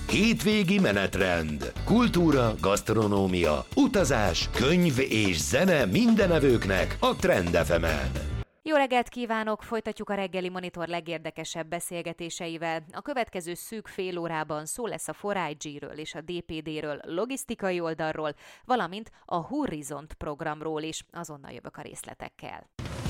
Hétvégi menetrend. Kultúra, gasztronómia, utazás, könyv és zene minden evőknek a Trend FM-en. Jó reggelt kívánok! Folytatjuk a reggeli monitor legérdekesebb beszélgetéseivel. A következő szűk fél órában szó lesz a 4iG-ről és a DPD-ről, logisztikai oldalról, valamint a Horizont programról is. Azonnal jövök a részletekkel.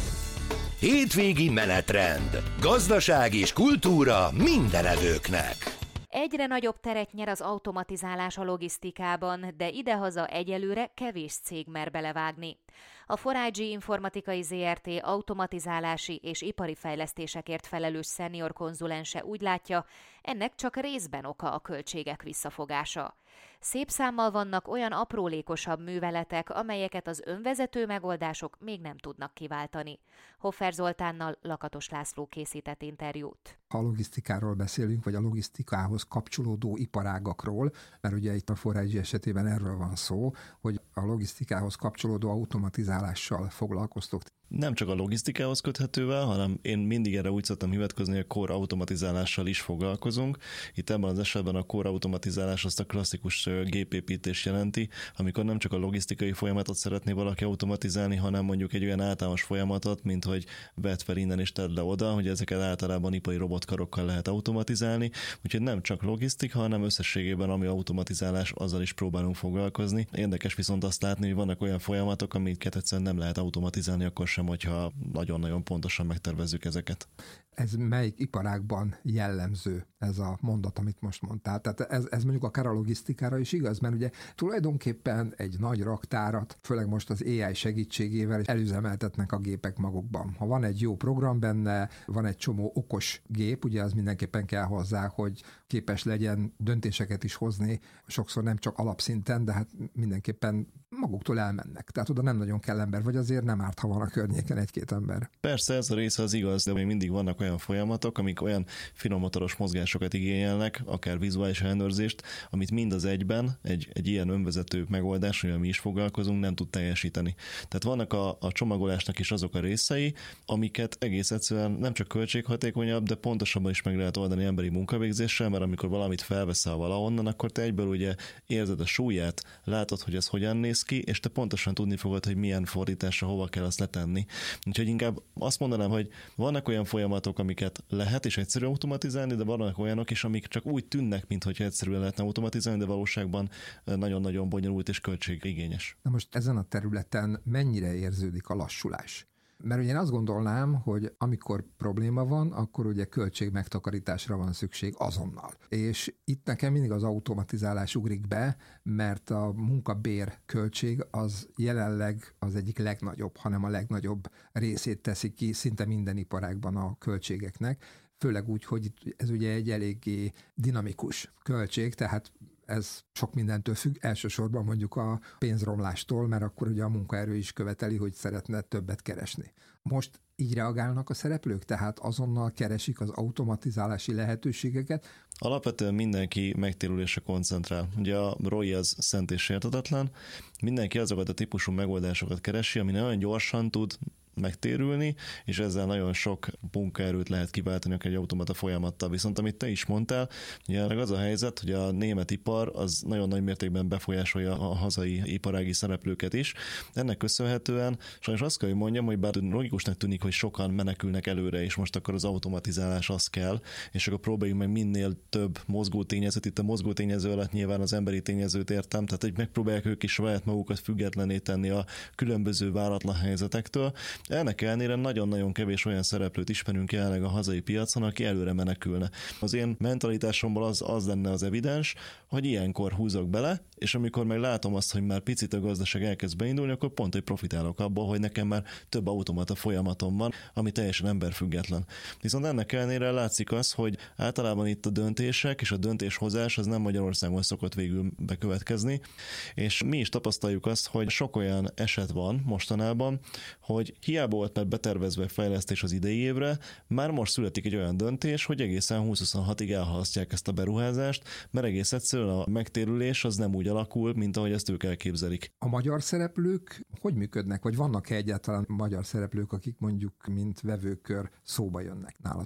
Hétvégi menetrend. Gazdaság és kultúra minden evőknek. Egyre nagyobb teret nyer az automatizálás a logisztikában, de idehaza egyelőre kevés cég mer belevágni. A 4iG Informatikai Zrt. Automatizálási és ipari fejlesztésekért felelős szenior konzulense úgy látja, ennek csak részben oka a költségek visszafogása. Szép számmal vannak olyan aprólékosabb műveletek, amelyeket az önvezető megoldások még nem tudnak kiváltani. Hoffer Zoltánnal Lakatos László készített interjút. Ha a logisztikáról beszélünk, vagy a logisztikához kapcsolódó iparágakról, mert ugye itt a 4iG esetében erről van szó, hogy a logisztikához kapcsolódó automatizálással foglalkoztok. Nem csak a logisztikához köthetővel, hanem én mindig erre úgy szoktam hivatkozni, hogy a core automatizálással is foglalkozunk. Itt ebben az esetben a core automatizálás azt a klasszikus gépépítés jelenti, amikor nem csak a logisztikai folyamatot szeretné valaki automatizálni, hanem mondjuk egy olyan általános folyamatot, mint hogy vedd fel innen és tedd le oda, hogy ezeket általában ipari robotkarokkal lehet automatizálni. Úgyhogy nem csak logisztika, hanem összességében ami automatizálás, azzal is próbálunk foglalkozni. Érdekes viszont azt látni, hogy vannak olyan folyamatok, amiket egyszerűen nem lehet automatizálni, akkor sem, hogyha nagyon-nagyon pontosan megtervezzük ezeket. Ez melyik iparágban jellemző ez a mondat, amit most mondtál? Tehát ez mondjuk akár a logisztikára is igaz, mert ugye tulajdonképpen egy nagy raktárat, főleg most az AI segítségével előzemeltetnek a gépek magukban. Ha van egy jó program benne, van egy csomó okos gép, ugye az mindenképpen kell hozzá, hogy képes legyen döntéseket is hozni, sokszor nem csak alapszinten, de hát mindenképpen maguktól elmennek. Tehát oda nem nagyon kell ember, vagy azért nem árt, ha van a környéken egy-két ember. Persze ez a része az igaz, de még mindig vannak olyan folyamatok, amik olyan finommotoros mozgásokat igényelnek, akár vizuális ellenőrzést, amit mind az egyben egy ilyen önvezető megoldás, amivel mi is foglalkozunk, nem tud teljesíteni. Tehát vannak a csomagolásnak is azok a részei, amiket egész egyszerűen nem csak költséghatékonyabb, de pontosabban is meg lehet oldani emberi munkavégzéssel, mert amikor valamit felveszel valahonnan, akkor te egyből ugye érzed a súlyát, látod, hogy ez hogyan néz ki, és te pontosan tudni fogod, hogy milyen fordításra hova kell azt letenni. Úgyhogy inkább azt mondanám, hogy vannak olyan folyamatok, amiket lehet és egyszerű automatizálni, de vannak olyanok is, amik csak úgy tűnnek, mintha egyszerűen lehetne automatizálni, de valóságban nagyon-nagyon bonyolult és költségigényes. Na most ezen a területen mennyire érződik a lassulás? Mert ugye én azt gondolnám, hogy amikor probléma van, akkor ugye költségmegtakarításra van szükség azonnal. És itt nekem mindig az automatizálás ugrik be, mert a munkabér költség az jelenleg az egyik legnagyobb, hanem a legnagyobb részét teszi ki szinte minden iparágban a költségeknek. Főleg úgy, hogy ez ugye egy eléggé dinamikus költség, tehát ez sok mindentől függ, elsősorban mondjuk a pénzromlástól, mert akkor ugye a munkaerő is követeli, hogy szeretne többet keresni. Most így reagálnak a szereplők, tehát azonnal keresik az automatizálási lehetőségeket. Alapvetően mindenki megtérülésre koncentrál. Ugye a ROI az szent és sérthetetlen, mindenki azokat a típusú megoldásokat keresi, ami nagyon gyorsan tud megtérülni, és ezzel nagyon sok munkaerőt lehet kiváltani egy automata folyamattal. Viszont amit te is mondtál, jelenleg az a helyzet, hogy a német ipar az nagyon nagy mértékben befolyásolja a hazai iparági szereplőket is. Ennek köszönhetően sajnos azt kell, hogy mondjam, hogy bár logikusnak tűnik, hogy sokan menekülnek előre, és most akkor az automatizálás az kell, és akkor próbáljuk meg minél több mozgótényezőt, itt a mozgótényező alatt nyilván az emberi tényezőt értem, tehát hogy megpróbálják ők is saját magukat függetlenné tenni a különböző váratlan helyzetektől. Ennek ellenére nagyon-nagyon kevés olyan szereplőt ismerünk jelenleg a hazai piacon, aki előre menekülne. Az én mentalitásomból az lenne az evidens, hogy ilyenkor húzok bele, és amikor meg látom azt, hogy már picit a gazdaság elkezd beindulni, akkor pont, hogy profitálok abból, hogy nekem már több automata folyamatom van, ami teljesen emberfüggetlen. Viszont ennek ellenére látszik az, hogy általában itt a döntések és a döntéshozás az nem Magyarországon szokott végül bekövetkezni, és mi is tapasztaljuk azt, hogy sok olyan eset van mostanában, hogy hiába volt már betervezve fejlesztés az idei évre, már most születik egy olyan döntés, hogy egészen 2026-ig elhalasztják ezt a beruházást, mert egész egyszerűen a megtérülés az nem úgy alakul, mint ahogy ezt ők elképzelik. A magyar szereplők hogy működnek, vagy vannak-e egyáltalán magyar szereplők, akik mondjuk mint vevőkör szóba jönnek nálatok?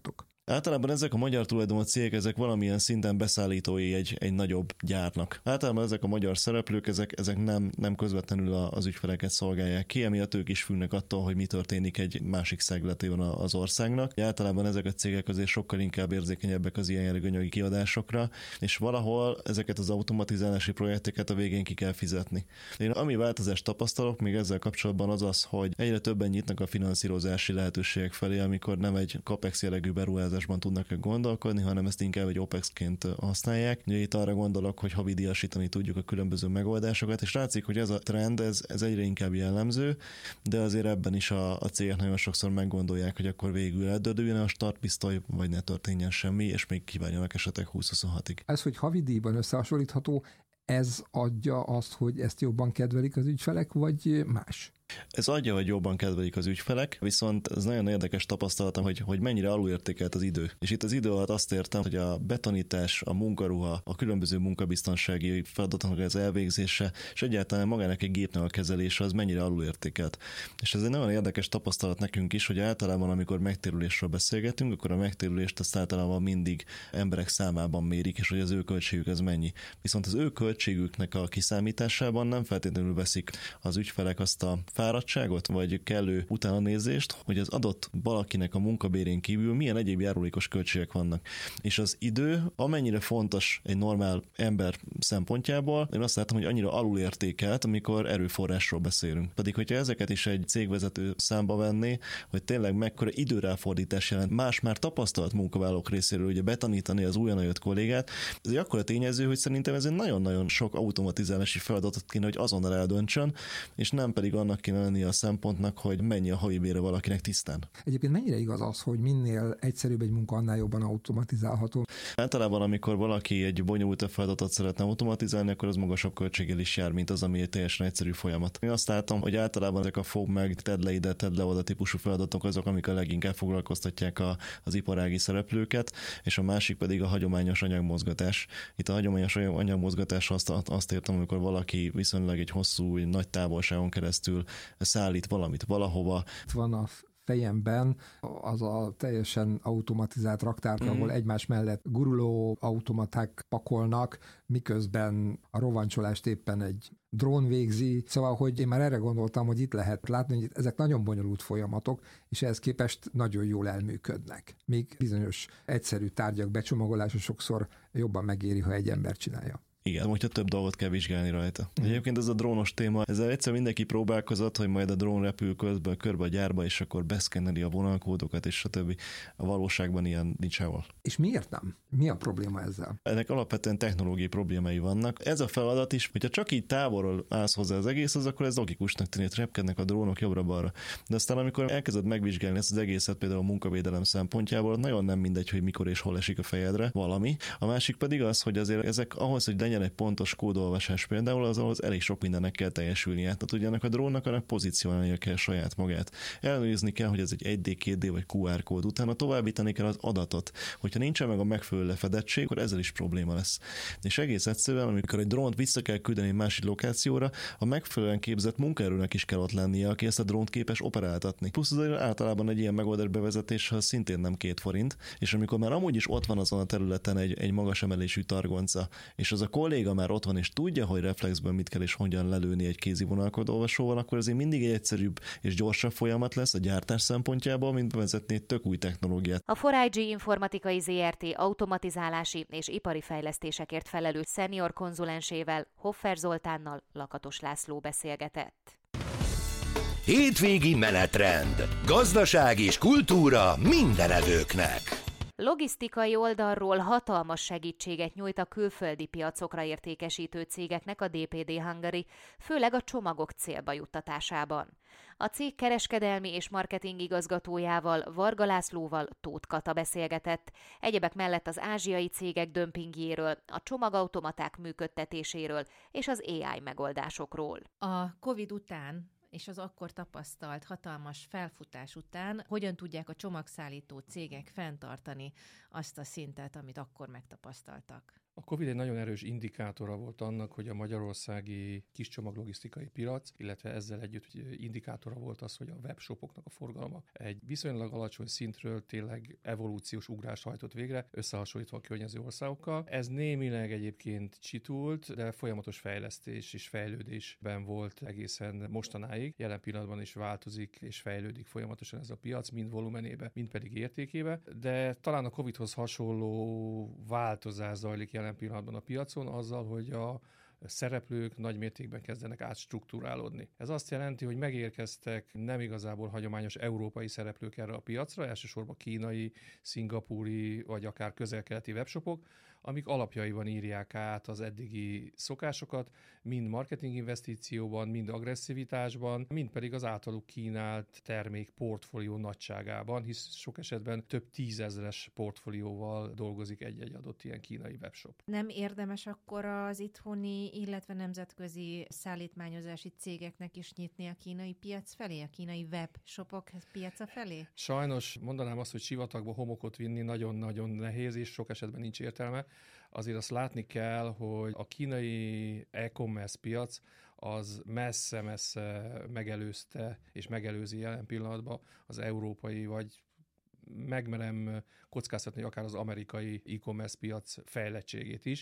Általában ezek a magyar tulajdonú cégek, ezek valamilyen szinten beszállítói egy nagyobb gyárnak. Általában ezek a magyar szereplők, ezek nem közvetlenül az ügyfeleket szolgálják ki, emiatt ők is függnek attól, hogy mi történik egy másik szegletében az országnak. Általában ezek a cégek azért sokkal inkább érzékenyebbek az ilyen jellegű anyagi kiadásokra, és valahol ezeket az automatizálási projekteket a végén ki kell fizetni. Én ami változást tapasztalok még ezzel kapcsolatban az, hogy egyre többen nyitnak a finanszírozási lehetőségek felé, amikor nem egy capex jellegű beruházásban tudnak gondolkodni, hanem ezt inkább egy OPEX-ként használják. Ugye itt arra gondolok, hogy havidíjasítani tudjuk a különböző megoldásokat, és látszik, hogy ez a trend, ez egyre inkább jellemző, de azért ebben is a cégek nagyon sokszor meggondolják, hogy akkor végül eldödüljön a startpisztoly, vagy ne történjen semmi, és még kívánjanak esetleg 20-26-ig. Ez, hogy havidíjban összehasonlítható, ez adja azt, hogy ezt jobban kedvelik az ügyfelek, vagy más? Ez adja, hogy jobban kedvelik az ügyfelek, viszont ez nagyon érdekes tapasztalatom, hogy mennyire alulértékelt az idő. És itt az idő alatt azt értem, hogy a betanítás, a munkaruha, a különböző munkabiztonsági feladatoknak az elvégzése, és egyáltalán magának egy gépnek a kezelése az mennyire alulértékelt. És ez egy nagyon érdekes tapasztalat nekünk is, hogy általában, amikor megtérülésről beszélgetünk, akkor a megtérülést azt általában mindig emberek számában mérik, és hogy az ő költségük ez mennyi. Viszont az ő költségüknek a kiszámításában nem feltétlenül veszik az ügyfelek azt a fáradtságot, vagy kellő utánanézést, hogy az adott valakinek a munkabérén kívül milyen egyéb járulékos költségek vannak. És az idő, amennyire fontos egy normál ember szempontjából, én azt látom, hogy annyira alulértékelt, amikor erőforrásról beszélünk. Pedig, hogyha ezeket is egy cégvezető számba venné, hogy tényleg mekkora időráfordítás jelent más már tapasztalt munkavállalók részéről ugye betanítani az újonnan jött kollégát, ez egy akkora tényező, hogy szerintem ez egy nagyon-nagyon sok automatizálási feladatot kéne, hogy azonnal eldöntsön, és nem pedig annak kéne lenni a szempontnak, hogy mennyi a havi bére valakinek tisztán. Egyébként mennyire igaz az, hogy minél egyszerűbb egy munka, annál jobban automatizálható? Általában, amikor valaki egy bonyolultabb feladatot szeretne automatizálni, akkor az magasabb költséggel is jár, mint az, ami egy teljesen egyszerű folyamat. Én azt látom, hogy általában ezek a fog meg, tedd le ide, tedd le oda típusú feladatok azok, amik a leginkább foglalkoztatják az iparági szereplőket, és a másik pedig a hagyományos anyagmozgatás. Itt a hagyományos anyagmozgatás azt értem, amikor valaki viszonylag egy hosszú, nagy távolságon keresztül szállít valamit valahova. Van a fejemben az a teljesen automatizált raktárka, ahol egymás mellett guruló automaták pakolnak, miközben a rovancsolást éppen egy drón végzi. Szóval, hogy én már erre gondoltam, hogy itt lehet látni, hogy ezek nagyon bonyolult folyamatok, és ehhez képest nagyon jól elműködnek. Míg bizonyos egyszerű tárgyak becsomagolása sokszor jobban megéri, ha egy ember csinálja. Igen, hogyha több dolgot kell vizsgálni rajta. Egyébként ez a drónos téma, ezzel egyszer mindenki próbálkozott, hogy majd a drón repül közben körbe a gyárba, és akkor beszkenneli a vonalkódokat, és stb. A valóságban ilyen nincs sehol. És miért nem? Mi a probléma ezzel? Ennek alapvetően technológiai problémái vannak. Ez a feladat is, hogyha csak így távolról állsz hozzá az egész, akkor ez logikusnak tűnik, repkednek a drónok jobbra-balra. De aztán, amikor elkezded megvizsgálni ezt az egészet, például a munkavédelem szempontjából, nagyon nem mindegy, hogy mikor és hol esik a fejedre valami. A másik pedig az, hogy azért ezek ahhoz, hogy legyen egy pontos kódolvasás például, az elég sok mindennek kell teljesülnie. Tehát ugye ennek a drónnak annak pozícionálnia kell saját magát. Ellenőrizni kell, hogy ez egy 1D, 2D vagy QR kód, utána továbbítani kell az adatot. Hogyha nincsen meg a megfelelő lefedettség, akkor ezzel is probléma lesz. És egész egyszerűen, amikor egy drónt vissza kell küldeni egy másik lokációra, a megfelelően képzett munkaerőnek is kell ott lennie, aki ezt a drónt képes operáltatni. Plusz azért általában egy ilyen megoldás bevezetése szintén nem 2 forint, és amikor már amúgy is ott van azon a területen egy magas emelésű targonca, és az a kolléga már ott van, és tudja, hogy reflexben mit kell és hogyan lelőni egy kézi vonalkodóolvasóval, akkor azért mindig egy egyszerűbb és gyorsabb folyamat lesz a gyártás szempontjából, mint bevezetni egy tök új technológiát. A 4IG Informatikai ZRT automatizálási és ipari fejlesztésekért felelős szenior konzulensével, Hoffer Zoltánnal Lakatos László beszélgetett. Hétvégi menetrend. Gazdaság és kultúra mindenevőknek. Logisztikai oldalról hatalmas segítséget nyújt a külföldi piacokra értékesítő cégeknek a DPD Hungary, főleg a csomagok célba juttatásában. A cég kereskedelmi és marketing igazgatójával, Varga Lászlóval Tóth Kata beszélgetett, egyebek mellett az ázsiai cégek dömpingjéről, a csomagautomaták működtetéséről és az AI megoldásokról. A Covid után és az akkor tapasztalt hatalmas felfutás után hogyan tudják a csomagszállító cégek fenntartani azt a szintet, amit akkor megtapasztaltak? A Covid egy nagyon erős indikátora volt annak, hogy a magyarországi kiscsomaglogisztikai piac, illetve ezzel együtt indikátora volt az, hogy a webshopoknak a forgalma egy viszonylag alacsony szintről tényleg evolúciós ugrást hajtott végre, összehasonlítva a környező országokkal. Ez némileg egyébként csitult, de folyamatos fejlesztés és fejlődésben volt egészen mostanáig. Jelen pillanatban is változik és fejlődik folyamatosan ez a piac, mind volumenébe, mind pedig értékébe, de talán a Covidhoz hasonló változás zajlik jelen pillanatban a piacon azzal, hogy a szereplők nagy mértékben kezdenek átstruktúrálódni. Ez azt jelenti, hogy megérkeztek nem igazából hagyományos európai szereplők erre a piacra, elsősorban kínai, szingapúri vagy akár közel-keleti webshopok, amik alapjaiban írják át az eddigi szokásokat, mind marketing investícióban, mind agresszivitásban, mind pedig az általuk kínált termék portfólió nagyságában, hisz sok esetben több tízezres portfólióval dolgozik egy-egy adott ilyen kínai webshop. Nem érdemes akkor az itthoni, illetve nemzetközi szállítmányozási cégeknek is nyitni a kínai piac felé, a kínai webshopok piaca felé? Sajnos mondanám azt, hogy sivatagba homokot vinni nagyon-nagyon nehéz, és sok esetben nincs értelme. Azért azt látni kell, hogy a kínai e-commerce piac az messze-messze megelőzte és megelőzi jelen pillanatban az európai, vagy megmerem kockáztatni akár az amerikai e-commerce piac fejlettségét is,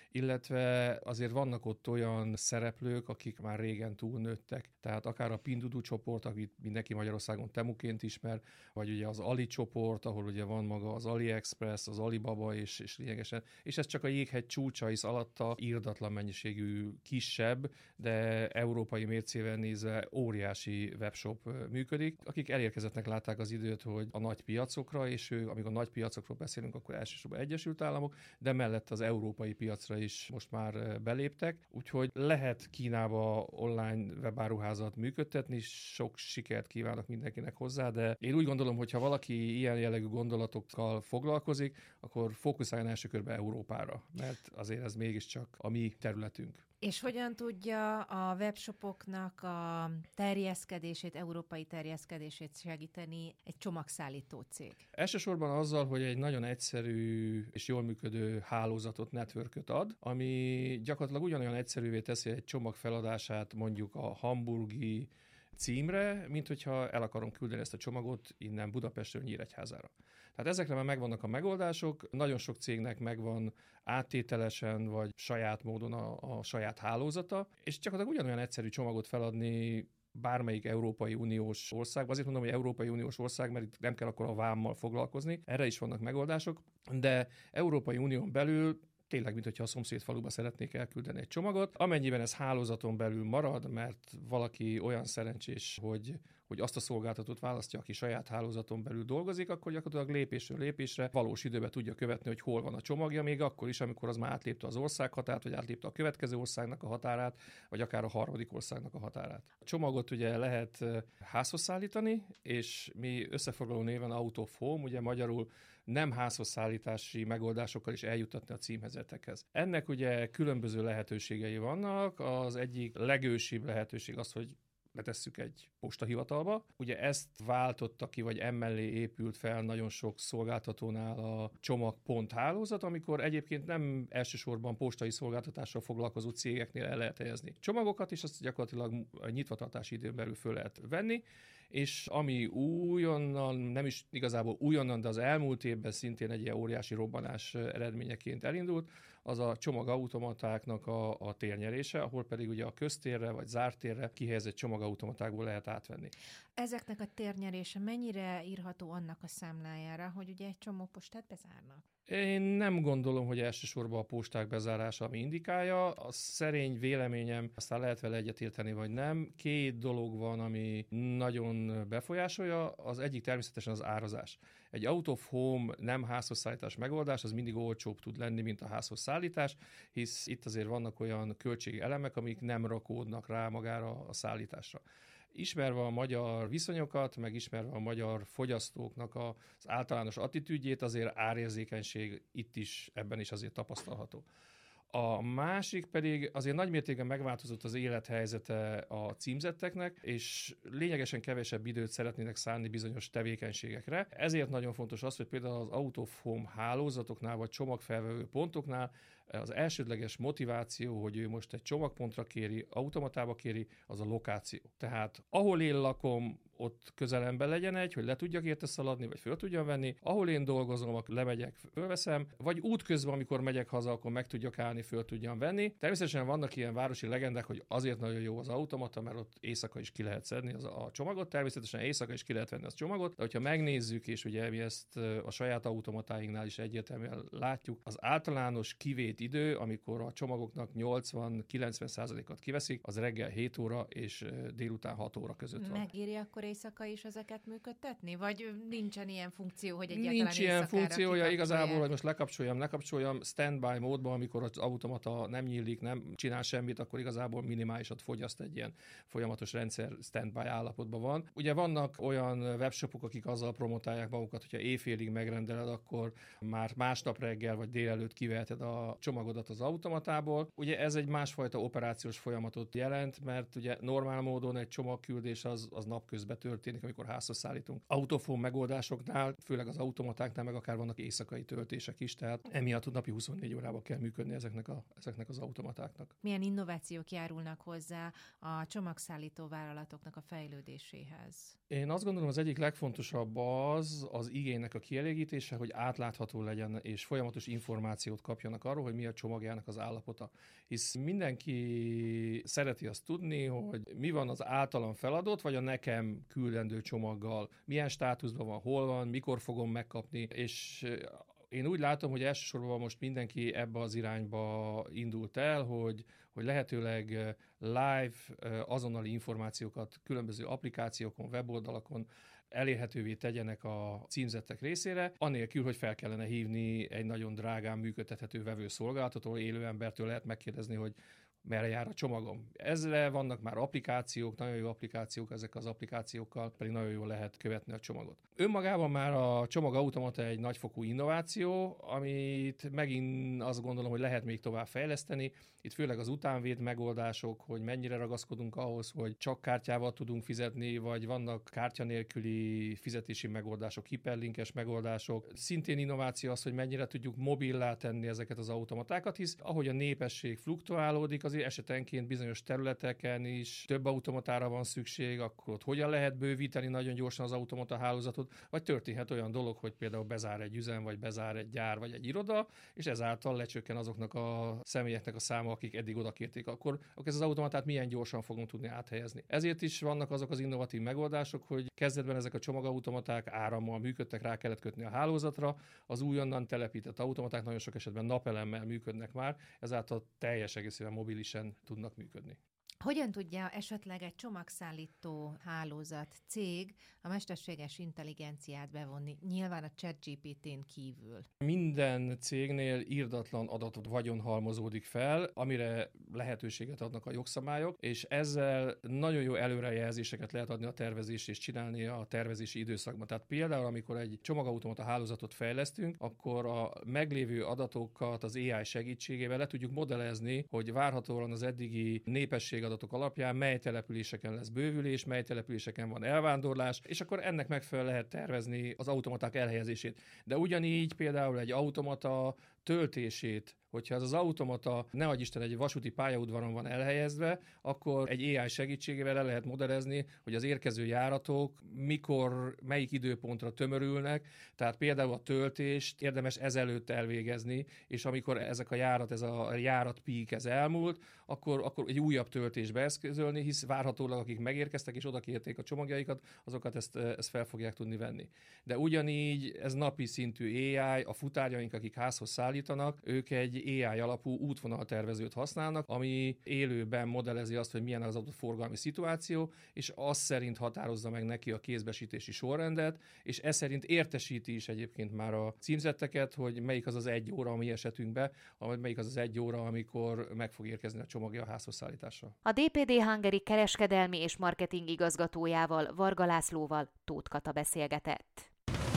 illetve azért vannak ott olyan szereplők, akik már régen túlnőttek. Tehát akár a Pinduoduo csoport, akit mindenki Magyarországon Temuként ismer, vagy ugye az Ali csoport, ahol ugye van maga az AliExpress, az Alibaba, és lényegesen, és ez csak a jéghegy csúcsa, hisz alatta irdatlan mennyiségű kisebb, de európai mércével nézve óriási webshop működik, akik elérkezettnek látták az időt, hogy a nagy piacokra, és amikor nagy piacokról beszélünk, akkor elsősorban Egyesült Államok, de mellett az európai piacra is most már beléptek, úgyhogy lehet Kínába online webáruházat működtetni, sok sikert kívánok mindenkinek hozzá, de én úgy gondolom, hogy ha valaki ilyen jellegű gondolatokkal foglalkozik, akkor fókuszáljon első körben Európára, mert azért ez mégiscsak a mi területünk. És hogyan tudja a webshopoknak a terjeszkedését, európai terjeszkedését segíteni egy csomagszállító cég? Elsősorban azzal, hogy egy nagyon egyszerű és jól működő hálózatot, networköt ad, ami gyakorlatilag ugyanolyan egyszerűvé teszi egy csomag feladását mondjuk a hamburgi címre, mint hogyha el akarom küldeni ezt a csomagot innen Budapestről Nyíregyházára. Tehát ezekre már megvannak a megoldások, nagyon sok cégnek megvan áttételesen vagy saját módon a saját hálózata, és gyakorlatilag ugyanolyan egyszerű csomagot feladni bármelyik Európai Uniós országban. Azért mondom, hogy Európai Uniós ország, mert itt nem kell akkor a vámmal foglalkozni, erre is vannak megoldások, de Európai Unión belül tényleg, mint hogyha a szomszéd faluba szeretnék elküldeni egy csomagot. Amennyiben ez hálózaton belül marad, mert valaki olyan szerencsés, hogy azt a szolgáltatót választja, aki saját hálózaton belül dolgozik, akkor gyakorlatilag lépésről lépésre valós időben tudja követni, hogy hol van a csomagja, még akkor is, amikor az már átlépte az ország határt, vagy átlépte a következő országnak a határát, vagy akár a harmadik országnak a határát. A csomagot ugye lehet házhoz szállítani, és mi összefoglaló néven Out of Home, ugye magyarul nem házhoz szállítási megoldásokkal is eljuttatni a címzetekhez. Ennek ugye különböző lehetőségei vannak, az egyik legősibb lehetőség az, hogy letesszük egy postahivatalba. Ugye ezt váltotta ki, vagy emellé épült fel nagyon sok szolgáltatónál a csomagpont hálózat, amikor egyébként nem elsősorban postai szolgáltatással foglalkozó cégeknél el lehet helyezni csomagokat, és azt gyakorlatilag nyitvatartási időn belül föl lehet venni, és ami újonnan, nem is igazából újonnan, de az elmúlt évben szintén egy ilyen óriási robbanás eredményeként elindult, az a csomagautomatáknak a térnyerése, ahol pedig ugye a köztérre vagy zárt térre kihelyezett csomagautomatákból lehet átvenni. Ezeknek a térnyerése mennyire írható annak a számlájára, hogy ugye egy csomó postát bezárnak? Én nem gondolom, hogy elsősorban a posták bezárása, ami indikálja. A szerény véleményem, aztán lehet vele egyetérteni, vagy nem. Két dolog van, ami nagyon befolyásolja. Az egyik természetesen az árazás. Egy out of home nem házhoz szállítás megoldás, az mindig olcsóbb tud lenni, mint a házhoz szállítás, hisz itt azért vannak olyan költségelemek, amik nem rakódnak rá magára a szállításra. Ismerve a magyar viszonyokat, meg ismerve a magyar fogyasztóknak az általános attitűdjét, azért árérzékenység itt is, ebben is azért tapasztalható. A másik pedig azért nagymértékben megváltozott az élethelyzete a címzetteknek, és lényegesen kevesebb időt szeretnének szánni bizonyos tevékenységekre. Ezért nagyon fontos az, hogy például az out of home hálózatoknál vagy csomagfelvevő pontoknál Az elsődleges motiváció, hogy ő most egy csomagpontra kéri, automatába kéri, az a lokáció. Tehát ahol én lakom, ott közelemben legyen egy, hogy le tudjak érte szaladni, vagy föl tudjam venni. Ahol én dolgozom, lemegyek, fölveszem, vagy útközben, amikor megyek haza, akkor meg tudjak állni, föl tudjam venni. Természetesen vannak ilyen városi legendák, hogy azért nagyon jó az automata, mert ott éjszaka is ki lehet szedni a csomagot, természetesen éjszaka is ki lehet venni az csomagot, de hogyha megnézzük, és ugye mi ezt a saját automatáinknál is egyértelműen látjuk, az általános kivét idő, amikor a csomagoknak 80-90%-at kiveszik, az reggel 7 óra és délután 6 óra között van. Megéri akkor éjszaka is ezeket működtetni? Vagy nincsen ilyen funkció, hogy egyáltalán nincs ilyen funkciója igazából, hogy most lekapcsoljam standby módban, amikor az automata nem nyílik, nem csinál semmit, akkor igazából minimálisat fogyaszt, egy ilyen folyamatos rendszer standby állapotban van. Ugye vannak olyan webshopok, akik azzal promotálják magukat, hogyha éjfélig megrendeled, akkor már másnap reggel vagy délelőtt kiveheted a csomagodat az automatából. Ugye ez egy másfajta operációs folyamatot jelent, mert ugye normál módon egy csomagküldés az napközben történik, amikor házhoz szállítunk. Autofón megoldásoknál, főleg az automatáknál, meg akár vannak éjszakai töltések is, tehát emiatt napi 24 órában kell működni ezeknek az automatáknak. Milyen innovációk járulnak hozzá a csomagszállító vállalatoknak a fejlődéséhez? Én azt gondolom, az egyik legfontosabb az igénynek a kielégítése, hogy átlátható legyen, és folyamatos információt kapjanak arról, hogy mi a csomagjának az állapota. Hisz mindenki szereti azt tudni, hogy mi van az általam feladott, vagy a nekem küldendő csomaggal, milyen státuszban van, hol van, mikor fogom megkapni, és én úgy látom, hogy elsősorban most mindenki ebbe az irányba indult el, hogy lehetőleg live, azonnali információkat különböző applikációkon, weboldalakon elérhetővé tegyenek a címzettek részére, anélkül, hogy fel kellene hívni egy nagyon drágán működtethető vevőszolgáltatótól, élő embertől lehet megkérdezni, hogy merre jár a csomagom. Ezre vannak már applikációk, nagyon jó applikációk, ezek az applikációkkal pedig nagyon jól lehet követni a csomagot. Önmagában már a csomagautomata egy nagyfokú innováció, amit megint azt gondolom, hogy lehet még tovább fejleszteni. Itt főleg az utánvéd megoldások, hogy mennyire ragaszkodunk ahhoz, hogy csak kártyával tudunk fizetni, vagy vannak kártya nélküli fizetési megoldások, hiperlinkes megoldások. Szintén innováció az, hogy mennyire tudjuk mobillá tenni ezeket az automatákat, hisz ahogy a népesség fluktuálódik, azért esetenként bizonyos területeken is több automatára van szükség, akkor ott hogyan lehet bővíteni nagyon gyorsan az automata hálózatot, vagy történhet olyan dolog, hogy például bezár egy üzem, vagy bezár egy gyár, vagy egy iroda, és ezáltal lecsökken azoknak a személyeknek a száma, akik eddig odakérték, akkor ez az automatát milyen gyorsan fogunk tudni áthelyezni. Ezért is vannak azok az innovatív megoldások, hogy kezdetben ezek a csomagautomaták árammal működtek, rá kellett kötni a hálózatra, az újonnan telepített automaták nagyon sok esetben napelemmel működnek már, ezáltal teljes egészében mobilisen tudnak működni. Hogyan tudja esetleg egy csomagszállító hálózat cég a mesterséges intelligenciát bevonni, nyilván a ChatGPT-n kívül? Minden cégnél irdatlan adatot vagyon halmozódik fel, amire lehetőséget adnak a jogszabályok, és ezzel nagyon jó előrejelzéseket lehet adni a tervezés és csinálni a tervezési időszakban. Tehát például, amikor egy csomagautomata hálózatot fejlesztünk, akkor a meglévő adatokat az AI segítségével le tudjuk modellezni, hogy várhatóan az eddigi népesség adatok alapján mely településeken lesz bővülés, mely településeken van elvándorlás, és akkor ennek megfelelően lehet tervezni az automaták elhelyezését. De ugyanígy például egy automata töltését, hogyha ez az automata, ne adj Isten, egy vasúti pályaudvaron van elhelyezve, akkor egy AI segítségével le lehet modellezni, hogy az érkező járatok mikor, melyik időpontra tömörülnek, tehát például a töltést érdemes ezelőtt elvégezni, és amikor ez a járat peak ez elmúlt, akkor egy újabb töltésbe eszközölni, hisz várhatólag akik megérkeztek és odakérték a csomagjaikat, azokat ezt fel fogják tudni venni. De ugyanígy ez napi szintű AI, a futárjaink, akik házhoz szállítanak, ők egy AI alapú útvonaltervezőt használnak, ami élőben modellezi azt, hogy milyen az adott forgalmi szituáció, és az szerint határozza meg neki a kézbesítési sorrendet, és ez szerint értesíti is egyébként már a címzetteket, hogy melyik az az 1 óra a mi esetünkben, melyik az az 1 óra, amikor meg fog érkezni a csomagja a házhoz szállításra. A DPD Hungary kereskedelmi és marketing igazgatójával, Varga Lászlóval Tóth Kata beszélgetett.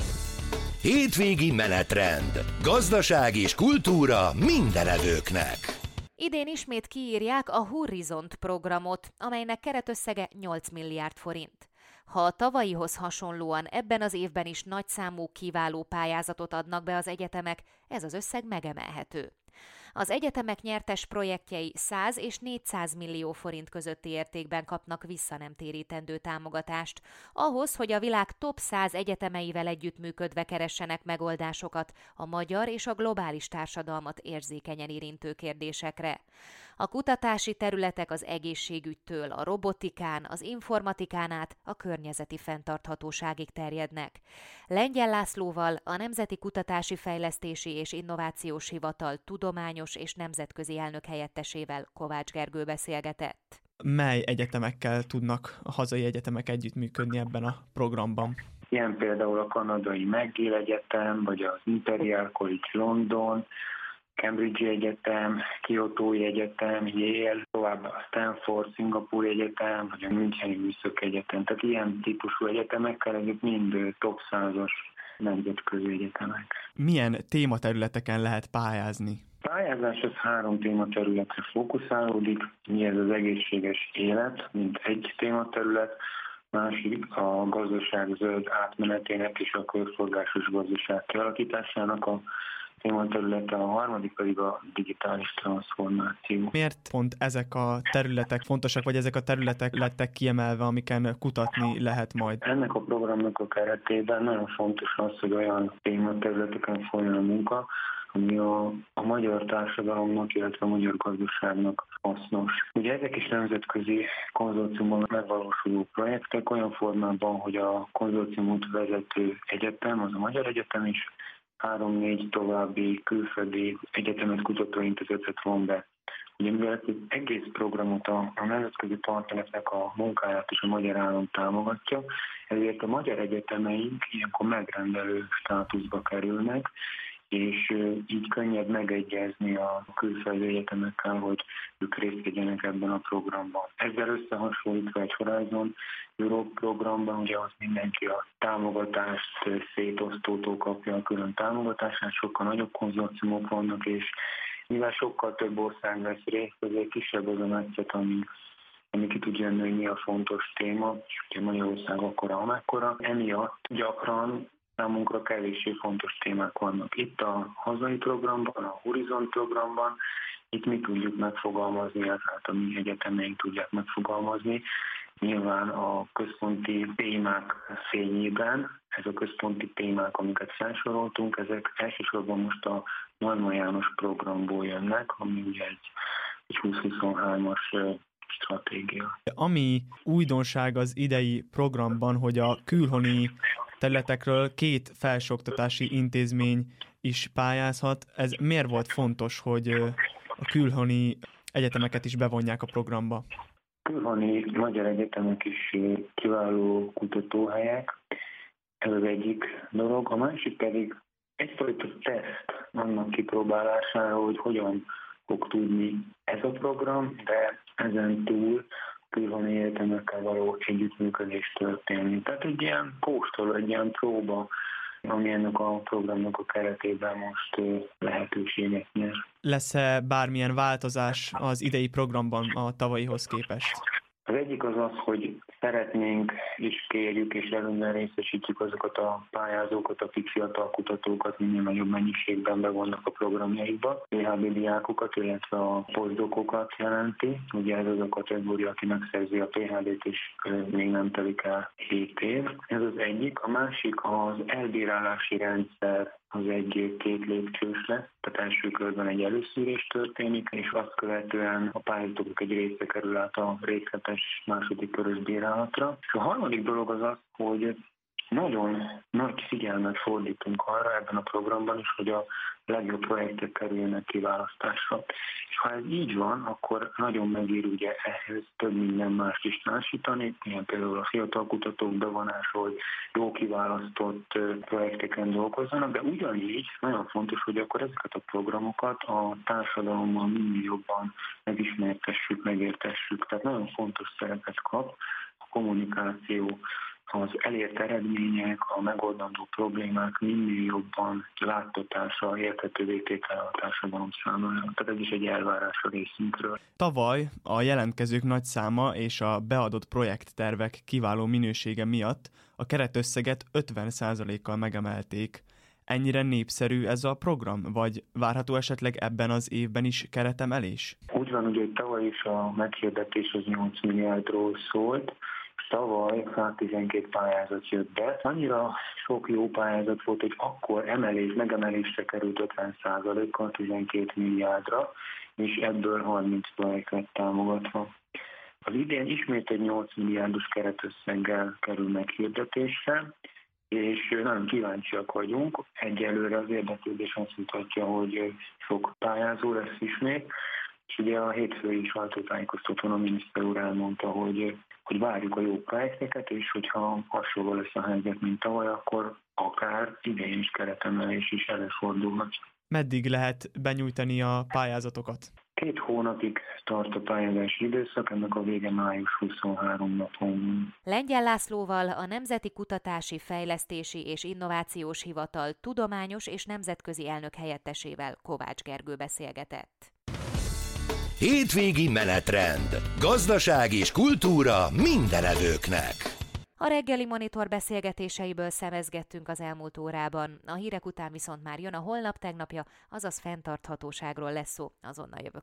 Hétvégi menetrend. Gazdaság és kultúra mindenevőknek. Idén ismét kiírják a Horizont programot, amelynek keretösszege 8 milliárd forint. Ha a tavalyihoz hasonlóan ebben az évben is nagyszámú kiváló pályázatot adnak be az egyetemek, ez az összeg megemelhető. Az egyetemek nyertes projektjei 100 és 400 millió forint közötti értékben kapnak vissza nem térítendő támogatást, ahhoz, hogy a világ top 100 egyetemeivel együttműködve keressenek megoldásokat a magyar és a globális társadalmat érzékenyen érintő kérdésekre. A kutatási területek az egészségügytől, a robotikán, az informatikán át a környezeti fenntarthatóságig terjednek. Lengyel Lászlóval, a Nemzeti Kutatási Fejlesztési és Innovációs Hivatal tudományos és nemzetközi elnökhelyettesével Kovács Gergő beszélgetett. Mely egyetemekkel tudnak a hazai egyetemek együttműködni ebben a programban? Ilyen például a kanadai McGill Egyetem, vagy az Imperial College London, Cambridge Egyetem, Kiotói Egyetem, Yale, továbbá a Stanford, Szingapúri Egyetem, vagy a Müncheni Műszaki Egyetem. Tehát ilyen típusú egyetemekkel ezek mind top 100-as nemzetközi egyetemek. Milyen tématerületeken lehet pályázni? A pályázás az 3 tématerületre fókuszálódik. Ez az egészséges élet, mint egy tématerület, másik a gazdaság zöld átmenetének és a körforgásos gazdaság kialakításának a tématerülete, a harmadik pedig a digitális transformáció. Miért pont ezek a területek fontosak, vagy ezek a területek lettek kiemelve, amiken kutatni lehet majd? Ennek a programnak a keretében nagyon fontos az, hogy olyan tématerületeken folyjon a munka, ami a magyar társadalomnak, illetve a magyar gazdaságnak hasznos. Ugye ezek is nemzetközi konzorciumban megvalósuló projektek olyan formában, hogy a konzorciumot vezető egyetem, az a Magyar Egyetem is, 3-4 további külföldi egyetemet, kutatóintézetet von be. Ugye mivel az egész programot a nemzetközi partnereknek a munkáját is a magyar állam támogatja, ezért a magyar egyetemeink ilyenkor megrendelő státuszba kerülnek, és így könnyebb megegyezni a külföldi egyetemekkel, hogy ők részt vegyenek ebben a programban. Ezzel összehasonlítva egy Horizon Europe programban, ugye az mindenki a támogatást szétosztótól kapja a külön támogatását, sokkal nagyobb konzorciumok vannak, és mivel sokkal több ország vesz részt, azért kisebb az a metszet, ami ki tud jönni, hogy mi a fontos téma, és ugye Magyarország akkora, amekkora. Emiatt gyakran számunkra kevéssé fontos témák vannak. Itt a hazai programban, a Horizon programban, itt mi tudjuk megfogalmazni, tehát a mi egyetemeink tudják megfogalmazni. Nyilván a központi témák fényében, ez a központi témák, amiket felsoroltunk, ezek elsősorban most a Neumann János programból jönnek, ami ugye egy 2023-as stratégia. Ami újdonság az idei programban, hogy a külhoni területekről 2 felsőoktatási intézmény is pályázhat. Ez miért volt fontos, hogy a külhoni egyetemeket is bevonják a programba? Külhoni magyar egyetemek is kiváló kutatóhelyek, ez az egyik dolog. A másik pedig egyfajta teszt annak kipróbálására, hogy hogyan fog tudni ez a program, de ezen túl külhoni egyetemekkel való együttműködés történni. Tehát egy ilyen kóstoló, egy ilyen próba, ami ennek a programnak a keretében most lehetőséget nyer. Lesz-e bármilyen változás az idei programban a tavalyihoz képest? Az egyik az, hogy szeretnénk és kérjük és előnyben részesítjük azokat a pályázókat, akik fiatal kutatókat minél nagyobb mennyiségben bevonnak a programjaikba. PhD diákokat, illetve a posztdokokat jelenti. Ugye ez az a kategória, aki megszerzi a PhD-t, és még nem telik el 7 év. Ez az egyik. A másik az elbírálási rendszer, az egy 2 lépcsős lesz, tehát első körben egy előszűrés történik, és azt követően a pályázatok egy része kerül át a részletes második körös bírálatra. És a harmadik dolog az, hogy nagyon nagy figyelmet fordítunk arra ebben a programban is, hogy a legjobb projektek kerüljenek kiválasztásra. És ha ez így van, akkor nagyon megér ugye ehhez több minden mást is társítani, ilyen például a fiatal kutatók bevonása, hogy jó kiválasztott projekteken dolgozzanak, de ugyanígy nagyon fontos, hogy akkor ezeket a programokat a társadalommal minél jobban megismertessük, megértessük. Tehát nagyon fontos szerepet kap a kommunikáció, az elért eredmények, a megoldandó problémák minél jobban láttatása, érthetővé tétele a társadalom számára. Tehát ez is egy elvárás a részünkről. Tavaly a jelentkezők nagy száma és a beadott projekttervek kiváló minősége miatt a keretösszeget 50%-kal megemelték. ennyire népszerű ez a program, vagy várható esetleg ebben az évben is keretemelés? Úgy van, hogy tavaly is a meghirdetés az 8 milliárdról szólt, tavaly 112 pályázat jött be. Annyira sok jó pályázat volt, hogy akkor megemelésre került 50%-kal 12 milliárdra, és ebből 30 projekt lett támogatva. Az idén ismét egy 8 milliárdos keretösszeggel kerül meghirdetésre, és nagyon kíváncsiak vagyunk. Egyelőre az érdeklődés azt mutatja, hogy sok pályázó lesz ismét, és ugye a hétfői sajtótájékoztatón a miniszter úr elmondta, hogy várjuk a jó projekteket, és hogyha hasonló lesz a helyzet, mint tavaly, akkor akár idén is keretemelés is előfordulhat. Meddig lehet benyújtani a pályázatokat? 2 hónapig tart a pályázási időszak, ennek a vége május 23 napon. Lengyel Lászlóval, a Nemzeti Kutatási, Fejlesztési és Innovációs Hivatal tudományos és nemzetközi elnök helyettesével Kovács Gergő beszélgetett. Hétvégi menetrend. Gazdaság és kultúra mindenevőknek. A reggeli Monitor beszélgetéseiből szemezgettünk az elmúlt órában. A hírek után viszont már jön a holnap tegnapja, azaz fenntarthatóságról lesz szó. Azonnal jövök.